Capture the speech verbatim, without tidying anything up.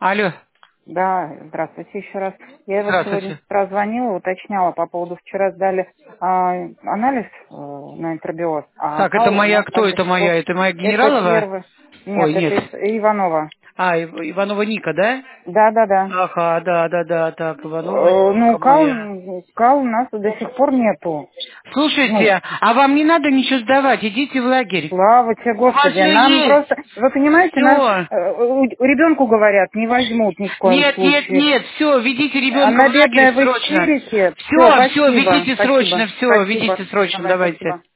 Алло. Да, здравствуйте еще раз. Я вот Здравствуйте. сегодня с утра звонила, уточняла по поводу, вчера сдали а, анализ э, на интербиоз, а Так, это кал у моя, нас кто так до это сих пор... моя? Это моя Это Генералова? первый... Нет, Ой, это нет. Ис- Иванова. А, Ив- Иванова Ника, да? Да, да, да. Ага, да, да, да, так, Иванова Э, ну, Ника кал, моя. кал у нас до сих пор нету. Ну, Слушайте, а вам не надо ничего сдавать, идите в лагерь. слава тебе, У вас Господи. все Нам есть. просто... Вы понимаете, нам... Все. э, у- ребенку говорят, не возьмут ни в коем Нет, нет, случае. нет, все, ведите ребенка Она в лагерь бедная в срочно. истерике. Все, Все, все, спасибо, ведите спасибо, срочно, все, спасибо. ведите срочно, Давай, давайте. спасибо.